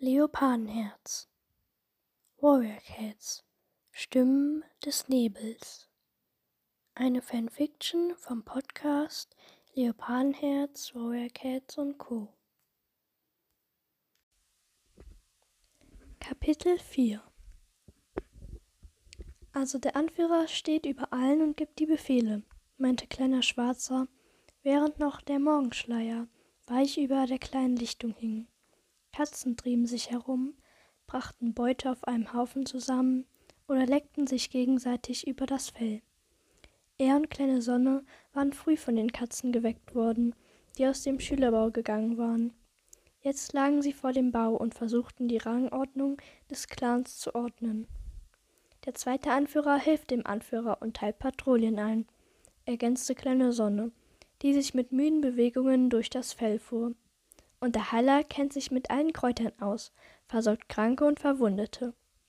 Leopardenherz, Warrior Cats, Stimmen des Nebels. Eine Fanfiction vom Podcast Leopardenherz, Warrior Cats und Co. Kapitel 4. Also der Anführer steht über allen und gibt die Befehle, meinte Kleiner Schwarzer, während noch der Morgenschleier weich über der kleinen Lichtung hing. Katzen trieben sich herum, brachten Beute auf einem Haufen zusammen oder leckten sich gegenseitig über das Fell. Er und Kleine Sonne waren früh von den Katzen geweckt worden, die aus dem Schülerbau gegangen waren. Jetzt lagen sie vor dem Bau und versuchten die Rangordnung des Clans zu ordnen. Der zweite Anführer hilft dem Anführer und teilt Patrouillen ein, ergänzte Kleine Sonne, die sich mit müden Bewegungen durch das Fell fuhr. Und der Heiler kennt sich mit allen Kräutern aus, versorgt Kranke und Verwundete.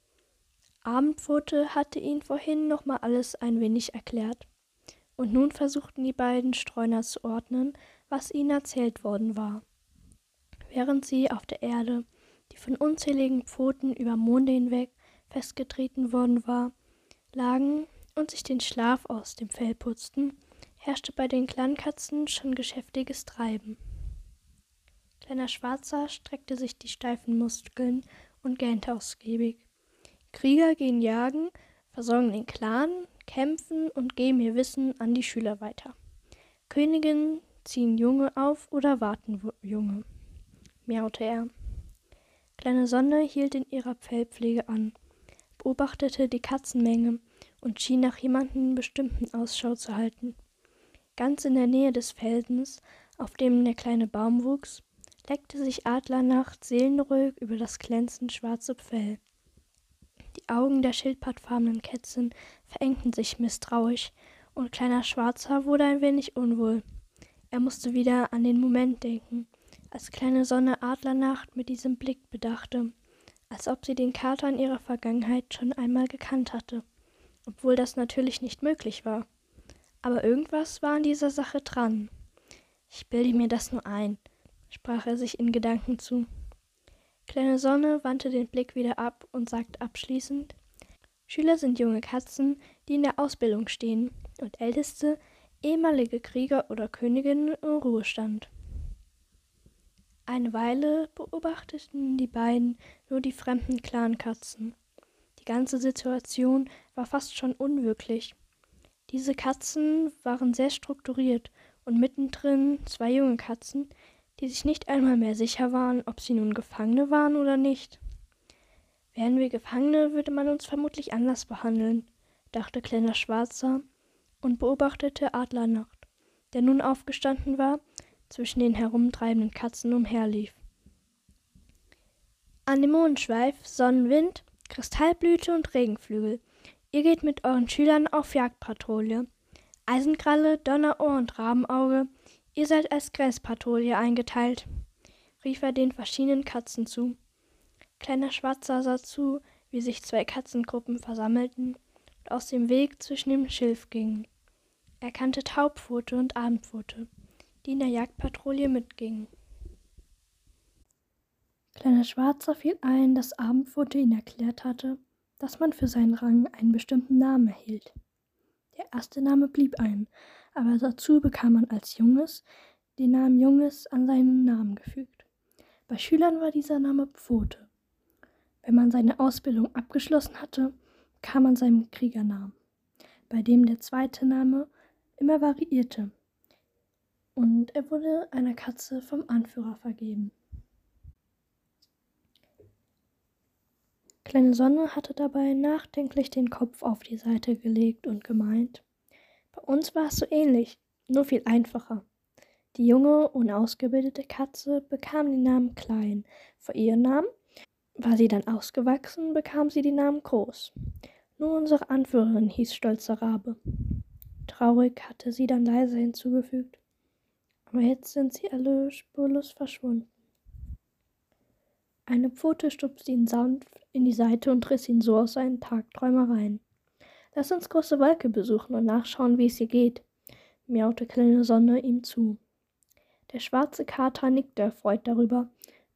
Abendpfote hatte ihnen vorhin noch mal alles ein wenig erklärt. Und nun versuchten die beiden Streuner zu ordnen, was ihnen erzählt worden war. Während sie auf der Erde, die von unzähligen Pfoten über Monde hinweg festgetreten worden war, lagen und sich den Schlaf aus dem Fell putzten, herrschte bei den Clankatzen schon geschäftiges Treiben. Kleiner Schwarzer streckte sich die steifen Muskeln und gähnte ausgiebig. Krieger gehen jagen, versorgen den Clan, kämpfen und geben ihr Wissen an die Schüler weiter. Königinnen ziehen Junge auf oder warten Junge, miaute er. Kleine Sonne hielt in ihrer Fellpflege an, beobachtete die Katzenmenge und schien nach jemandem bestimmten Ausschau zu halten. Ganz in der Nähe des Felsens, auf dem der kleine Baum wuchs, leckte sich Adlernacht seelenruhig über das glänzend schwarze Fell. Die Augen der schildpattfarbenen Kätzchen verengten sich misstrauisch, und Kleiner Schwarzer wurde ein wenig unwohl. Er musste wieder an den Moment denken, als Kleine Sonne Adlernacht mit diesem Blick bedachte, als ob sie den Kater in ihrer Vergangenheit schon einmal gekannt hatte, obwohl das natürlich nicht möglich war. Aber irgendwas war an dieser Sache dran. Ich bilde mir das nur ein, sprach er sich in Gedanken zu. Kleine Sonne wandte den Blick wieder ab und sagte abschließend: Schüler sind junge Katzen, die in der Ausbildung stehen, und Älteste, ehemalige Krieger oder Königinnen im Ruhestand. Eine Weile beobachteten die beiden nur die fremden Clankatzen. Die ganze Situation war fast schon unwirklich. Diese Katzen waren sehr strukturiert und mittendrin zwei junge Katzen, die sich nicht einmal mehr sicher waren, ob sie nun Gefangene waren oder nicht. Wären wir Gefangene, würde man uns vermutlich anders behandeln, dachte Kleiner Schwarzer und beobachtete Adlernacht, der nun aufgestanden war, zwischen den herumtreibenden Katzen umherlief. Anemonenschweif, Sonnenwind, Kristallblüte und Regenflügel. Ihr geht mit euren Schülern auf Jagdpatrouille. Eisenkralle, Donnerohr und Rabenauge, ihr seid als Gräspatrouille eingeteilt, rief er den verschiedenen Katzen zu. Kleiner Schwarzer sah zu, wie sich zwei Katzengruppen versammelten und aus dem Weg zwischen dem Schilf gingen. Er kannte Taubpfote und Abendpfote, die in der Jagdpatrouille mitgingen. Kleiner Schwarzer fiel ein, dass Abendpfote ihn erklärt hatte, dass man für seinen Rang einen bestimmten Namen erhielt. Der erste Name blieb ein, aber dazu bekam man als Junges den Namen Junges an seinen Namen gefügt. Bei Schülern war dieser Name Pfote. Wenn man seine Ausbildung abgeschlossen hatte, kam man seinen Kriegernamen, bei dem der zweite Name immer variierte, und er wurde einer Katze vom Anführer vergeben. Kleine Sonne hatte dabei nachdenklich den Kopf auf die Seite gelegt und gemeint: Bei uns war es so ähnlich, nur viel einfacher. Die junge, unausgebildete Katze bekam den Namen Klein. Vor ihrem Namen war sie dann ausgewachsen, bekam sie den Namen Groß. Nur unsere Anführerin hieß Stolzer Rabe. Traurig hatte sie dann leise hinzugefügt: Aber jetzt sind sie alle spurlos verschwunden. Eine Pfote stupste ihn sanft in die Seite und riss ihn so aus seinen Tagträumereien. Lass uns große Wolke besuchen und nachschauen, wie es ihr geht, miaute Kleine Sonne ihm zu. Der schwarze Kater nickte erfreut darüber.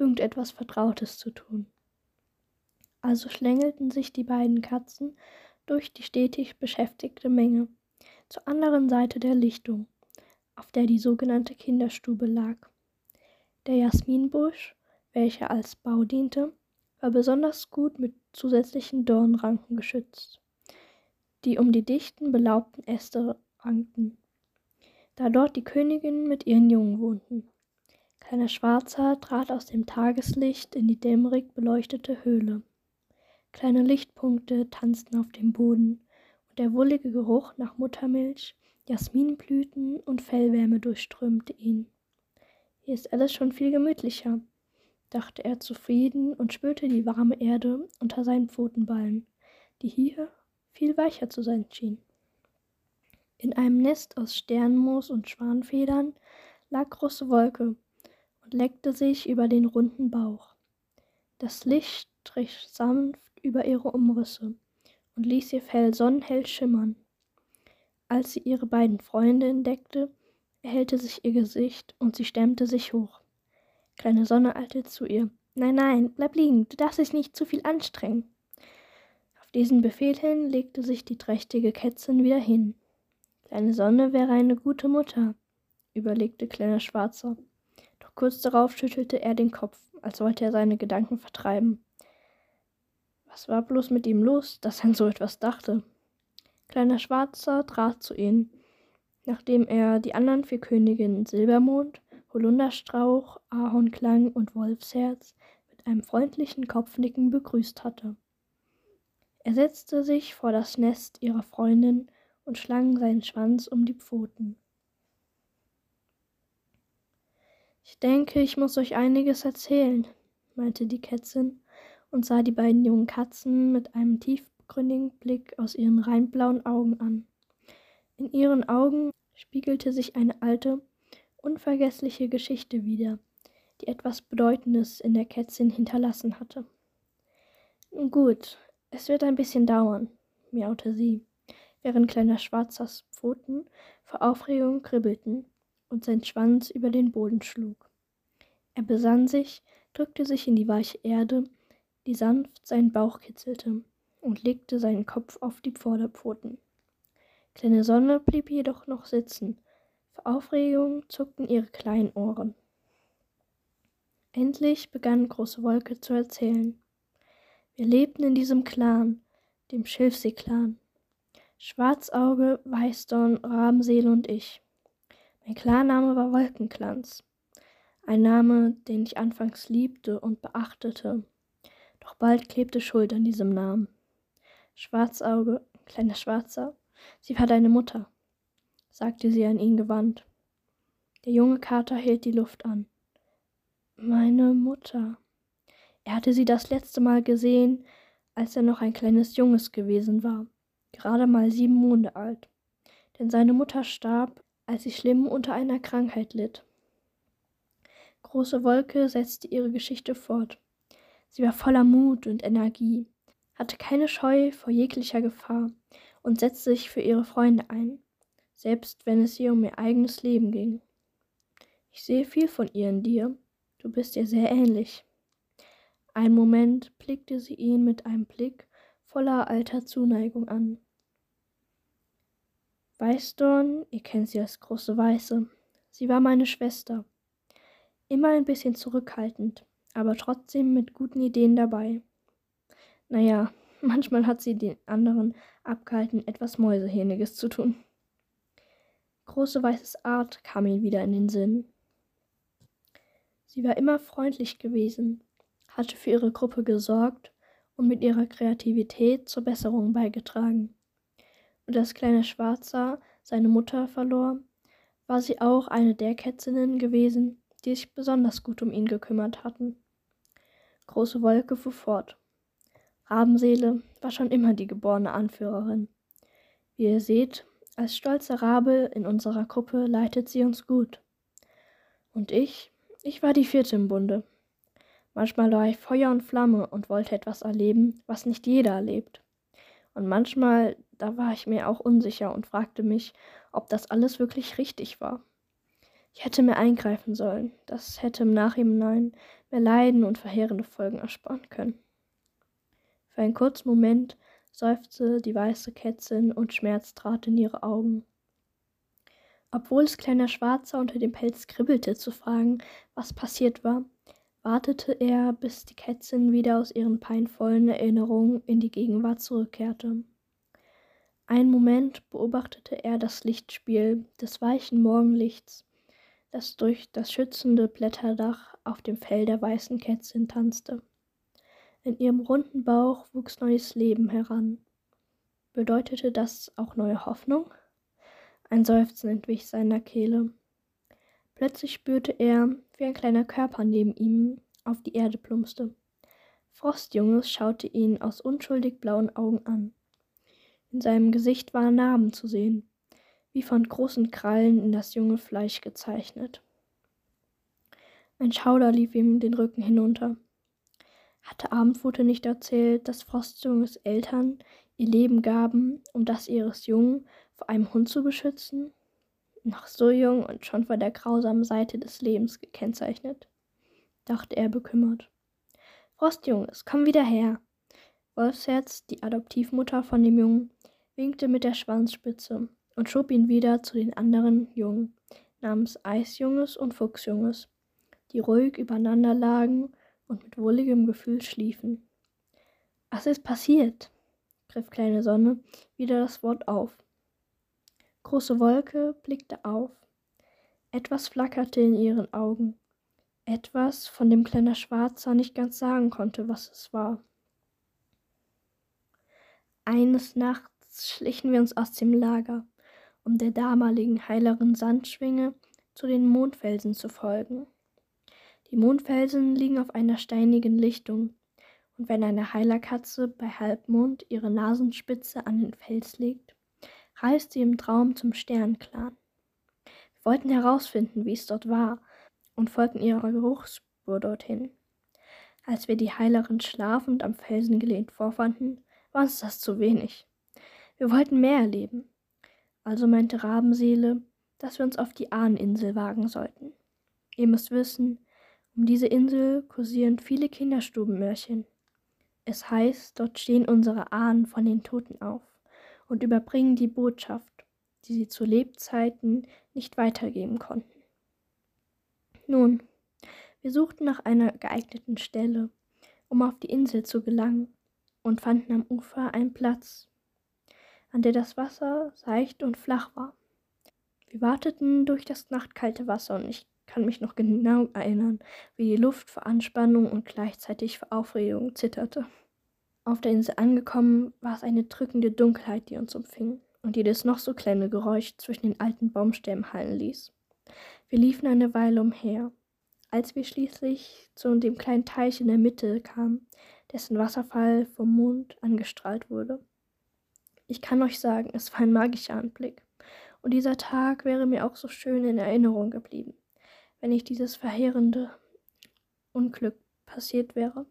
irgendetwas Vertrautes zu tun. Also schlängelten sich die beiden Katzen durch die stetig beschäftigte Menge zur anderen Seite der Lichtung, auf der die sogenannte Kinderstube lag. Der Jasminbusch, welcher als Bau diente, war besonders gut mit zusätzlichen Dornranken geschützt, die um die dichten, belaubten Äste rankten, da dort die Königinnen mit ihren Jungen wohnten. Kleiner Schwarzer trat aus dem Tageslicht in die dämmerig beleuchtete Höhle. Kleine Lichtpunkte tanzten auf dem Boden, und der wohlige Geruch nach Muttermilch, Jasminblüten und Fellwärme durchströmte ihn. Hier ist alles schon viel gemütlicher, dachte er zufrieden und spürte die warme Erde unter seinen Pfotenballen, die hier viel weicher zu sein schien. In einem Nest aus Sternmoos und Schwanfedern lag große Wolke und leckte sich über den runden Bauch. Das Licht strich sanft über ihre Umrisse und ließ ihr Fell sonnenhell schimmern. Als sie ihre beiden Freunde entdeckte, erhellte sich ihr Gesicht und sie stemmte sich hoch. Kleine Sonne eilte zu ihr. »Nein, nein, bleib liegen, du darfst dich nicht zu viel anstrengen.« Auf diesen Befehl hin legte sich die trächtige Kätzin wieder hin. »Kleine Sonne wäre eine gute Mutter«, überlegte Kleiner Schwarzer. Doch kurz darauf schüttelte er den Kopf, als wollte er seine Gedanken vertreiben. Was war bloß mit ihm los, dass er an so etwas dachte? Kleiner Schwarzer trat zu ihnen, nachdem er die anderen 4 Königinnen Silbermond, Holunderstrauch, Ahornklang und Wolfsherz mit einem freundlichen Kopfnicken begrüßt hatte. Er setzte sich vor das Nest ihrer Freundin und schlang seinen Schwanz um die Pfoten. »Ich denke, ich muss euch einiges erzählen«, meinte die Kätzin und sah die beiden jungen Katzen mit einem tiefgründigen Blick aus ihren rein blauen Augen an. In ihren Augen spiegelte sich eine alte, unvergessliche Geschichte wider, die etwas Bedeutendes in der Kätzin hinterlassen hatte. »Nun gut, es wird ein bisschen dauern«, miaute sie, während Kleiner Schwarzers Pfoten vor Aufregung kribbelten und sein Schwanz über den Boden schlug. Er besann sich, drückte sich in die weiche Erde, die sanft seinen Bauch kitzelte, und legte seinen Kopf auf die Vorderpfoten. Kleine Sonne blieb jedoch noch sitzen. Vor Aufregung zuckten ihre kleinen Ohren. Endlich begann Große Wolke zu erzählen. Wir lebten in diesem Clan, dem Schilfsee-Clan. Schwarzauge, Weißdorn, Rabenseele und ich. Mein Klarname war Wolkenklanz. Ein Name, den ich anfangs liebte und beachtete. Doch bald klebte Schuld an diesem Namen. Schwarzauge, Kleiner Schwarzer, sie war deine Mutter, sagte sie an ihn gewandt. Der junge Kater hielt die Luft an. Meine Mutter. Er hatte sie das letzte Mal gesehen, als er noch ein kleines Junges gewesen war, gerade mal 7 Monate alt. Denn seine Mutter starb, als sie schlimm unter einer Krankheit litt. Große Wolke setzte ihre Geschichte fort. Sie war voller Mut und Energie, hatte keine Scheu vor jeglicher Gefahr und setzte sich für ihre Freunde ein, selbst wenn es ihr um ihr eigenes Leben ging. Ich sehe viel von ihr in dir, du bist ihr sehr ähnlich. Einen Moment blickte sie ihn mit einem Blick voller alter Zuneigung an. Weißdorn, ihr kennt sie als große Weiße, sie war meine Schwester. Immer ein bisschen zurückhaltend, aber trotzdem mit guten Ideen dabei. Naja, manchmal hat sie den anderen abgehalten, etwas Mäusehähniges zu tun. Große Weißes Art kam ihm wieder in den Sinn. Sie war immer freundlich gewesen, hatte für ihre Gruppe gesorgt und mit ihrer Kreativität zur Besserung beigetragen. Und als Kleiner Schwarzer seine Mutter verlor, war sie auch eine der Kätzinnen gewesen, die sich besonders gut um ihn gekümmert hatten. Große Wolke fuhr fort. Rabenseele war schon immer die geborene Anführerin. Wie ihr seht, als stolzer Rabe in unserer Gruppe leitet sie uns gut. Und ich war die 4. im Bunde. Manchmal war ich Feuer und Flamme und wollte etwas erleben, was nicht jeder erlebt. Und manchmal, da war ich mir auch unsicher und fragte mich, ob das alles wirklich richtig war. Ich hätte mehr eingreifen sollen. Das hätte im Nachhinein mehr Leiden und verheerende Folgen ersparen können. Für einen kurzen Moment seufzte die weiße Kätzin und Schmerz trat in ihre Augen. Obwohl es kleiner Schwarzer unter dem Pelz kribbelte, zu fragen, was passiert war, wartete er, bis die Kätzin wieder aus ihren peinvollen Erinnerungen in die Gegenwart zurückkehrte. Einen Moment beobachtete er das Lichtspiel des weichen Morgenlichts, das durch das schützende Blätterdach auf dem Fell der weißen Kätzin tanzte. In ihrem runden Bauch wuchs neues Leben heran. Bedeutete das auch neue Hoffnung? Ein Seufzen entwich seiner Kehle. Plötzlich spürte er, wie ein kleiner Körper neben ihm auf die Erde plumpste. Frostjunges schaute ihn aus unschuldig blauen Augen an. In seinem Gesicht waren Narben zu sehen, wie von großen Krallen in das junge Fleisch gezeichnet. Ein Schauder lief ihm den Rücken hinunter. Hatte Abendrute nicht erzählt, dass Frostjunges Eltern ihr Leben gaben, um das ihres Jungen vor einem Hund zu beschützen? Noch so jung und schon von der grausamen Seite des Lebens gekennzeichnet, dachte er bekümmert. Frostjunges, komm wieder her! Wolfsherz, die Adoptivmutter von dem Jungen, winkte mit der Schwanzspitze und schob ihn wieder zu den anderen Jungen, namens Eisjunges und Fuchsjunges, die ruhig übereinander lagen und mit wohligem Gefühl schliefen. Was ist passiert? Griff kleine Sonne wieder das Wort auf. Große Wolke blickte auf. Etwas flackerte in ihren Augen. Etwas, von dem kleiner Schwarzer nicht ganz sagen konnte, was es war. Eines Nachts schlichen wir uns aus dem Lager, um der damaligen heileren Sandschwinge zu den Mondfelsen zu folgen. Die Mondfelsen liegen auf einer steinigen Lichtung, und wenn eine Heilerkatze bei Halbmond ihre Nasenspitze an den Fels legt, reist sie im Traum zum Sternenclan. Wir wollten herausfinden, wie es dort war, und folgten ihrer Geruchsspur dorthin. Als wir die Heilerin schlafend am Felsen gelehnt vorfanden, war uns das zu wenig. Wir wollten mehr erleben. Also meinte Rabenseele, dass wir uns auf die Ahneninsel wagen sollten. Ihr müsst wissen, um diese Insel kursieren viele Kinderstubenmärchen. Es heißt, dort stehen unsere Ahnen von den Toten auf und überbringen die Botschaft, die sie zu Lebzeiten nicht weitergeben konnten. Nun, wir suchten nach einer geeigneten Stelle, um auf die Insel zu gelangen, und fanden am Ufer einen Platz, an der das Wasser seicht und flach war. Wir wateten durch das nachtkalte Wasser und ich kann mich noch genau erinnern, wie die Luft vor Anspannung und gleichzeitig vor Aufregung zitterte. Auf der Insel angekommen, war es eine drückende Dunkelheit, die uns umfing und jedes noch so kleine Geräusch zwischen den alten Baumstämmen hallen ließ. Wir liefen eine Weile umher, als wir schließlich zu dem kleinen Teich in der Mitte kamen, dessen Wasserfall vom Mond angestrahlt wurde. Ich kann euch sagen, es war ein magischer Anblick, und dieser Tag wäre mir auch so schön in Erinnerung geblieben, wenn nicht dieses verheerende Unglück passiert wäre.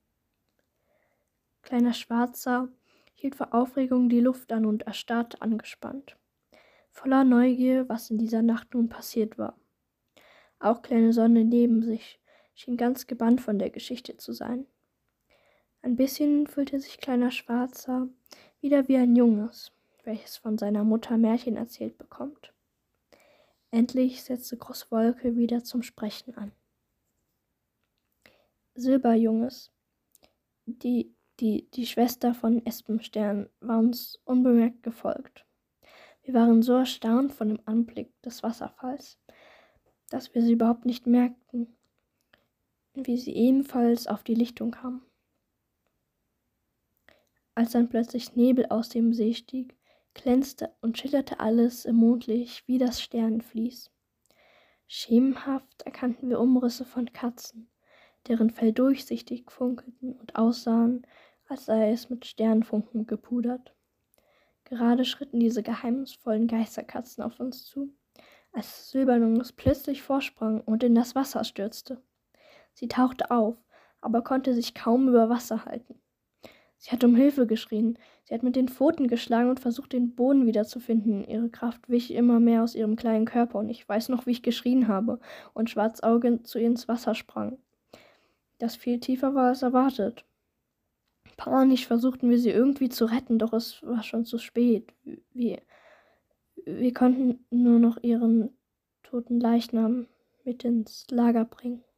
Kleiner Schwarzer hielt vor Aufregung die Luft an und erstarrte angespannt, voller Neugier, was in dieser Nacht nun passiert war. Auch kleine Sonne neben sich schien ganz gebannt von der Geschichte zu sein. Ein bisschen fühlte sich kleiner Schwarzer wieder wie ein Junges, welches von seiner Mutter Märchen erzählt bekommt. Endlich setzte Großwolke wieder zum Sprechen an. Silberjunges, die Schwester von Espenstern, war uns unbemerkt gefolgt. Wir waren so erstaunt von dem Anblick des Wasserfalls, dass wir sie überhaupt nicht merkten, wie sie ebenfalls auf die Lichtung kam. Als dann plötzlich Nebel aus dem See stieg, glänzte und schillerte alles im Mondlicht wie das Sternenvlies. Schemenhaft erkannten wir Umrisse von Katzen, deren Fell durchsichtig funkelten und aussahen, als sei es mit Sternfunken gepudert. Gerade schritten diese geheimnisvollen Geisterkatzen auf uns zu, als Silberjunges plötzlich vorsprang und in das Wasser stürzte. Sie tauchte auf, aber konnte sich kaum über Wasser halten. Sie hat um Hilfe geschrien. Sie hat mit den Pfoten geschlagen und versucht, den Boden wiederzufinden. Ihre Kraft wich immer mehr aus ihrem kleinen Körper und ich weiß noch, wie ich geschrien habe und Schwarzauge zu ihr ins Wasser sprang, das viel tiefer war als erwartet. Panisch versuchten wir sie irgendwie zu retten, doch es war schon zu spät. Wir konnten nur noch ihren toten Leichnam mit ins Lager bringen.